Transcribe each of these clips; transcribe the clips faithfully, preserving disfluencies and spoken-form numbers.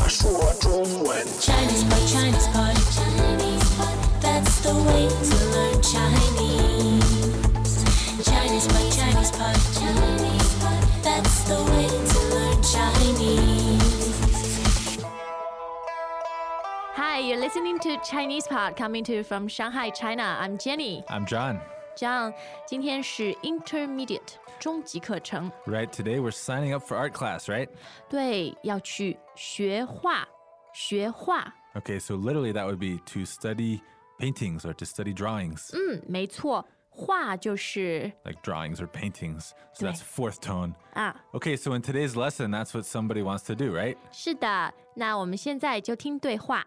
说中文。Chinese pot, Chinese pot, Chinese pot. That's the way to learn Chinese. Chinese pot, Chinese pot, Chinese pot. That's the way to learn Chinese. Hi, you're listening to Chinese Pod coming to you from Shanghai, China. I'm Jenny. I'm John. John, 今天是 Intermediate 中级课程。 Right, today we're signing up for art class, right? 对，要去学画，学画。 Okay, so literally that would be to study paintings or to study drawings. 嗯，没错，画就是 Like drawings or paintings. So 对。 that's fourth tone. 啊， Okay, so in today's lesson, that's what somebody wants to do, right? 是的。那我们现在就听对话。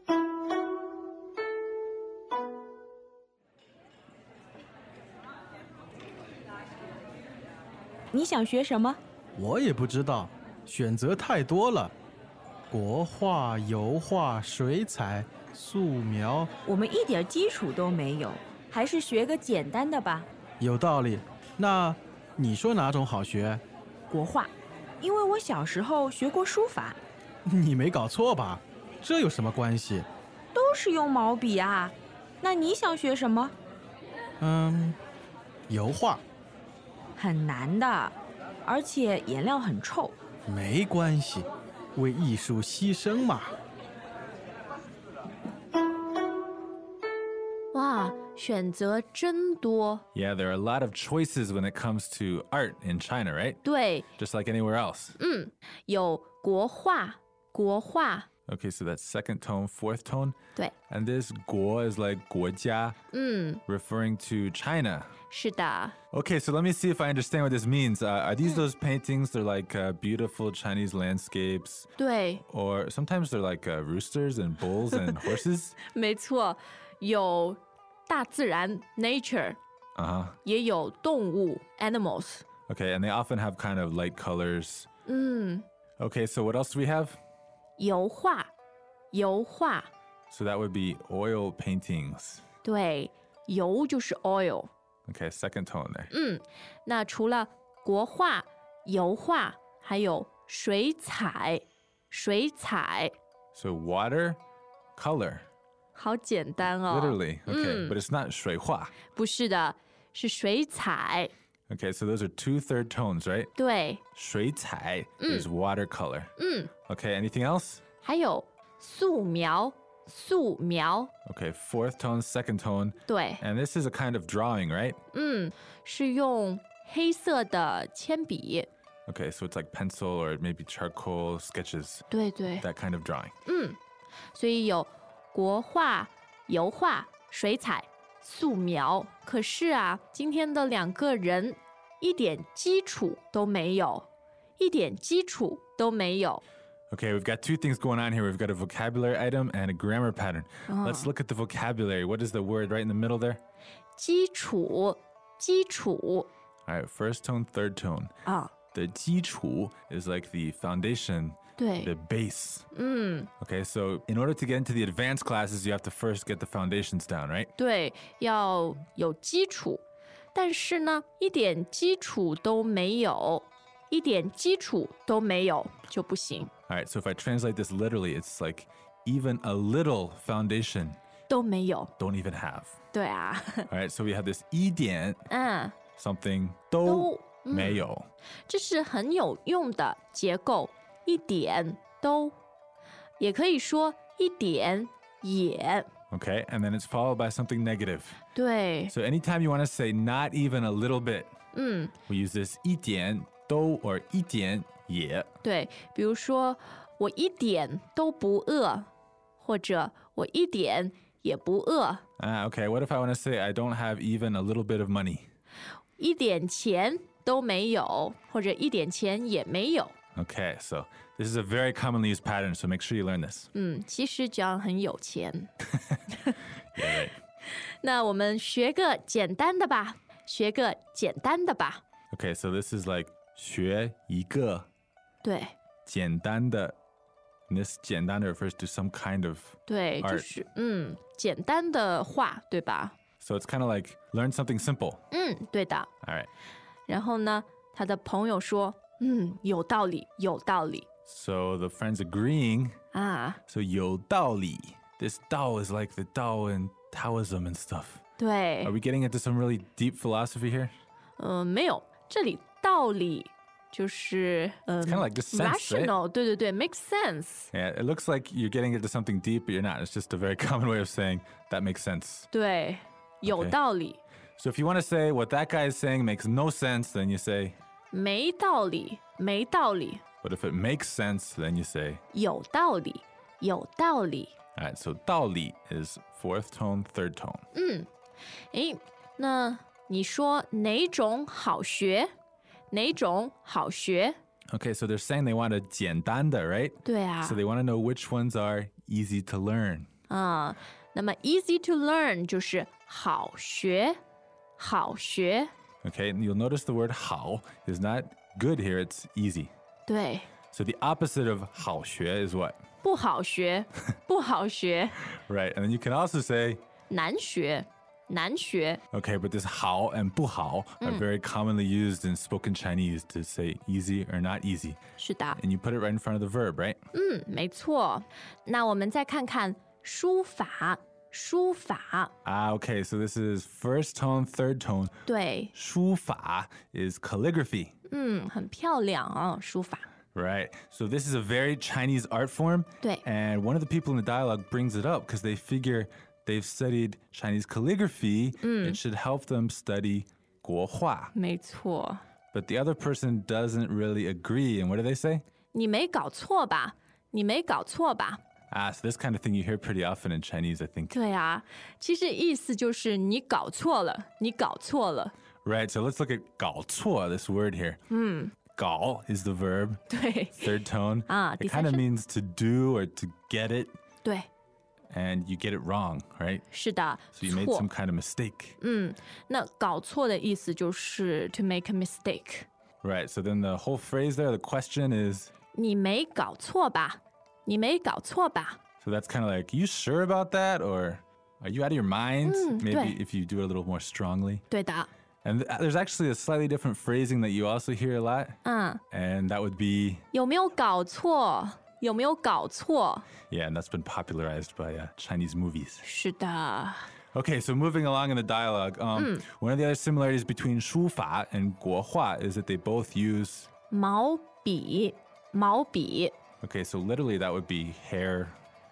你想学什么？ 我也不知道，选择太多了。国画、油画、水彩、素描， 我们一点基础都没有，还是学个简单的吧。 有道理。那你说哪种好学？ 国画，因为我小时候学过书法。 你没搞错吧？这有什么关系？ 都是用毛笔啊。那你想学什么？ 嗯，油画。 很难的，而且颜料很臭。 没关系，为艺术牺牲嘛。 哇，选择真多。 Yeah, there are a lot of choices when it comes to art in China, right? 对， Just like anywhere else. 嗯，有国画，国画。 Okay, so that's second tone, fourth tone. 对， And this 国 is like 国家, 嗯， referring to China. 是的。 Okay, so let me see if I understand what this means. Uh, are these those paintings? They're like uh, beautiful Chinese landscapes, 对， or sometimes they're like uh, roosters and bulls and horses. 没错，有大自然 nature， Uh huh. 也有动物 animals。 Okay, and they often have kind of light colors. 嗯， Okay, so what else do we have? 油画，油画。 So that would be oil paintings. 对，油就是 oil。 Okay, second tone there. 嗯，那除了国画、油画，还有水彩，水彩。 So water, color, 好简单哦。 literally. Okay, Mm. but it's not 水画. 不是的，是水彩。 Okay, so those are two third tones, right? 对， 水彩 is watercolor. 嗯， Okay, anything else? 还有素描，素描。 Okay, fourth tone, second tone. 对， And this is a kind of drawing, right? 嗯，是用黑色的铅笔。 Okay, so it's like pencil or maybe charcoal sketches, 对对， that kind of drawing. 嗯，所以有国画、油画、水彩、素描。可是啊，今天的两个人一点基础都没有，一点基础都没有。 Okay, we've got two things going on here. We've got a vocabulary item and a grammar pattern. Let's look at the vocabulary. What is the word right in the middle there? 基础，基础 All right, first tone, third tone. 啊， The 基础 is like the foundation, 对 the，base. 嗯， Okay, so in order to get into the advanced classes, you have to first get the foundations down, right? 对，要有基础。但是呢，一点基础都没有，一点基础都没有就不行， All right, so if I translate this literally, it's like even a little foundation 都没有。 don't even have. 对啊， All right, so we have this 一点嗯， something 都都没有. 这是很有用的结构，一点都，也可以说一点也。 Okay, and then it's followed by something negative. 对， So anytime you want to say not even a little bit, 嗯， we use this 一点都 or 一点也. 对，比如说我一点都不饿，或者我一点也不饿， Ah, okay, what if I want to say I don't have even a little bit of money? 一点钱都没有，或者一点钱也没有。 Okay, so this is a very commonly used pattern, so make sure you learn this. 嗯，其实这样很有钱。 Yeah, right. 那我们学个简单的吧，学个简单的吧。 Okay, so this is like 学一个对简单的. And this 简单的 refers to some kind of 对，就 art. 是嗯，简单的话，对吧？ So it's kind of like learn something simple. 嗯，对的。 All right. 然后呢，他的朋友说，嗯，有道理，有道理。 So the friends agreeing 啊， So 有道理. This Dao is like the Dao in Taoism and stuff. 对 Are，we getting into some really deep philosophy here? 呃，没有，这里道理就是嗯 kinda like just sense, right? rational，对对对 ，make sense， Yeah, it looks like you're getting into something deep, but you're not. It's just a very common way of saying that makes sense. 对，有 Okay 道理， So if you want to say what that guy is saying makes no sense, then you say, 没道理，没道理， but if it makes sense, then you say, 有道理，有道理。 all right, so 道理 is fourth tone, third tone. 诶，那你说哪种好学？哪种好学？ Okay, so they're saying they want a 简单的, right? 对啊 So，they want to know which ones are easy to learn. 啊、那么 easy to learn 就是好学，好学。 Okay, and you'll notice the word 好 is not good here, it's easy. 对， So the opposite of 好学 is what? 不好学，不好学， Right, and then you can also say, 难学，难学。 okay, but this 好 and 不好 are very commonly used in spoken Chinese to say easy or not easy. 是的， And you put it right in front of the verb, right? 嗯，没错。那我们再看看书法，书法， Ah, okay, so this is first tone, third tone. 对， 书法 is calligraphy. 嗯，很漂亮啊、书法。 Right. So this is a very Chinese art form. 对。 And one of the people in the dialogue brings it up because they figure they've studied Chinese calligraphy. It should help them study 国画. 没错， But the other person doesn't really agree. And what do they say? 你没搞错吧？你没搞错吧？ Ah, so this kind of thing you hear pretty often in Chinese, I think. 对啊，其实意思就是你搞错了，你搞错了。 Right. So let's look at 搞错, this word here. 搞 is the verb, 对 third tone. Ah, it kind of deception. means to do or to get it, 对， and you get it wrong, right? 是的， So you made 错 some。kind of mistake. 那搞错的意思就是 to make a mistake。 Right. So then the whole phrase there, the question is, 你没搞错吧？你没搞错吧？ so that's kind of like, you sure about that? Or are you out of your mind? Maybe 对。 if you do it a little more strongly. 对的， And th- there's actually a slightly different phrasing that you also hear a lot. 嗯， And that would be, 有没有搞错？有没有搞错？ yeah, and that's been popularized by uh, Chinese movies. 是的， Okay, so moving along in the dialogue, um, one of the other similarities between 书法 and 国画 is that they both use, 毛笔，毛笔 okay, so literally that would be hair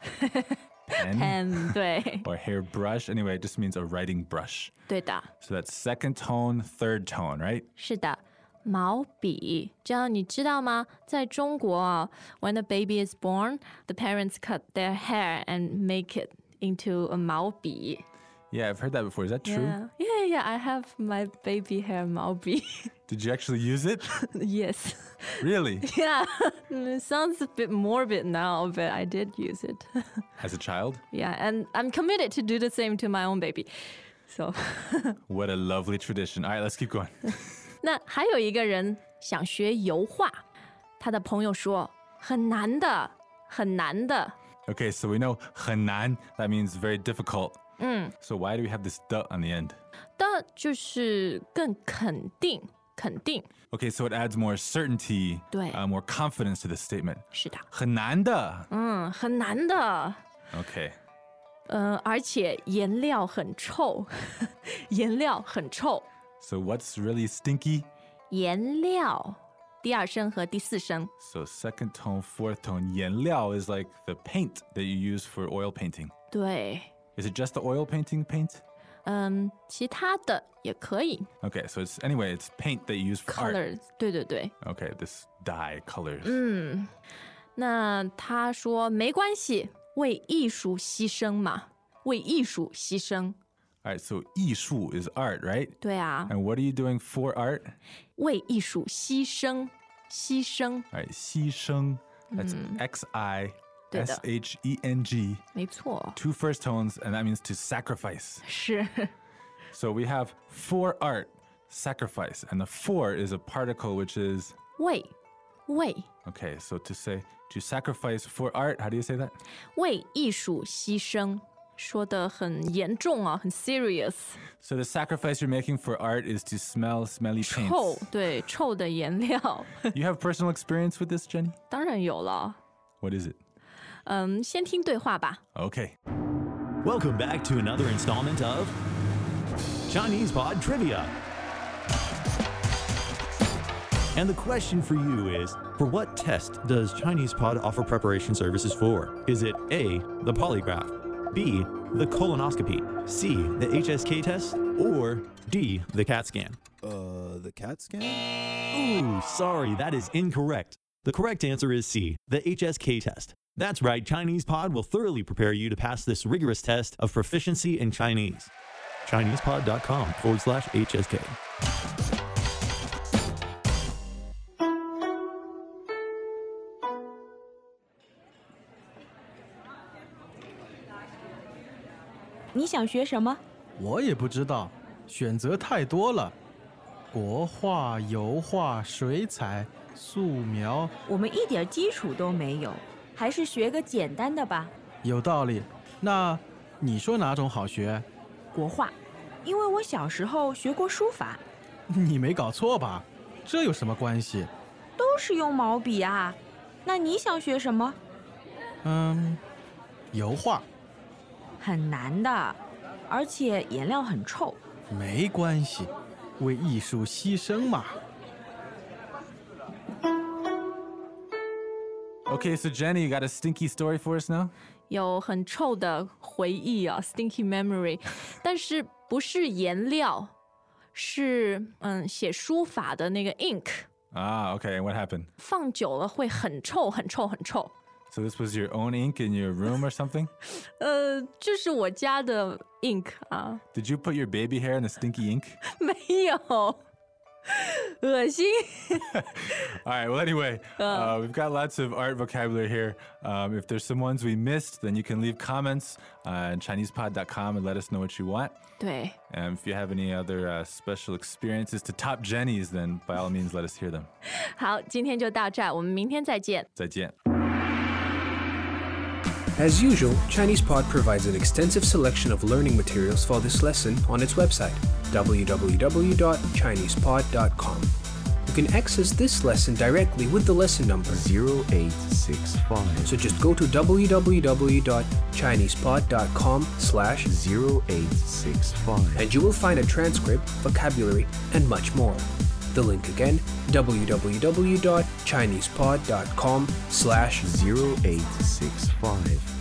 pen ，pen，对， or hair brush. Anyway, it just means a writing brush. 对的， So that's second tone, third tone, right? 是的。毛笔，这样你知道吗？在中国啊 when a baby is born, the parents cut their hair and make it into a 毛笔。 Yeah, I've heard that before. Is that true? Yeah, yeah, yeah. I have my baby hair 毛笔。 Did you actually use it? Yes. Really? Yeah. It sounds a bit morbid now, but I did use it. As a child? Yeah, and I'm committed to do the same to my own baby. So. What a lovely tradition. All right, let's keep going. 那还有一个人想学油画，他的朋友说很难的，很难的。 Okay, so we know 很难, that means very difficult. So why do we have this de on the end? 的就是更肯定，肯定。 Okay, so it adds more certainty, 对。 uh, more confidence to the statement. 是的， 很难的. 嗯，很难的。 Okay. 呃，而且颜料很臭，颜料很臭。 So what's really stinky? 颜料，第二声和第四声。 So second tone, fourth tone. 颜料 is like the paint that you use for oil painting. 对， Is it just the oil painting paint? 嗯，其他的也可以 Okay, so it's anyway, it's paint that you use for art. ，colors，对对对。 Okay, this dye colors. 那他说没关系，为艺术牺牲嘛，为艺术牺牲。 All right, so 艺术 is art, right? 对啊， And what are you doing for art? 为艺术牺牲，牺牲， All right, 牺牲. That's X I 对的。 S H E N G. 没错， Two first tones, and that means to sacrifice. 是 So we have for art, sacrifice, and the for is a particle which is, 为为 okay, so to say, to sacrifice for art, how do you say that? 为艺术牺牲，说的很严重啊，很 serious。 So the sacrifice you're making for art is to smell smelly 臭 paints.， 对，臭的颜料， You have personal experience with this, Jenny? 当然有了。 What is it? 嗯，先听对话吧。 Okay. Welcome back to another installment of Chinese Pod Trivia. And the question for you is, for what test does Chinese Pod offer preparation services for? Is it A, the polygraph, B, the colonoscopy, C, the H S K test, or D, the CAT scan? Uh, the CAT scan? Ooh, sorry, that is incorrect. The correct answer is C, the H S K test. That's right, Chinese Pod will thoroughly prepare you to pass this rigorous test of proficiency in Chinese. ChinesePod.com forward slash HSK. 你想学什么？ 我也不知道，选择太多了。国画、油画、水彩、素描， 我们一点基础都没有，还是学个简单的吧。 有道理。那你说哪种好学？ 国画，因为我小时候学过书法。 你没搞错吧？这有什么关系？ 都是用毛笔啊。那你想学什么？ 嗯，油画。 很难的，而且颜料很臭。 没关系，为艺术牺牲嘛。 Okay, so Jenny, you got a stinky story for us now? 有很臭的回忆啊 ，stinky memory， 但是不是颜料，是嗯写书法的那个 ink， Ah, okay, and what happened? 放久了会很臭，很臭，很臭。 So this was your own ink in your room or something? 呃，这是我家的 ink 啊， Did you put your baby hair in the stinky ink? 没有，恶心。 All right, well, anyway, uh, we've got lots of art vocabulary here. Um, if there's some ones we missed, then you can leave comments on ChinesePod dot com and let us know what you want. 对， And if you have any other uh, special experiences to top Jenny's, then by all means, let us hear them. 好，今天就到这儿，我们明天再见。 再见. As usual, ChinesePod provides an extensive selection of learning materials for this lesson on its website, w w w dot chinese pod dot com. You can access this lesson directly with the lesson number zero eight six five. So just go to w w w dot chinese pod dot com slash zero eight six five. and you will find a transcript, vocabulary, and much more. The link again, w w w dot chinese pod dot com slash zero eight six five.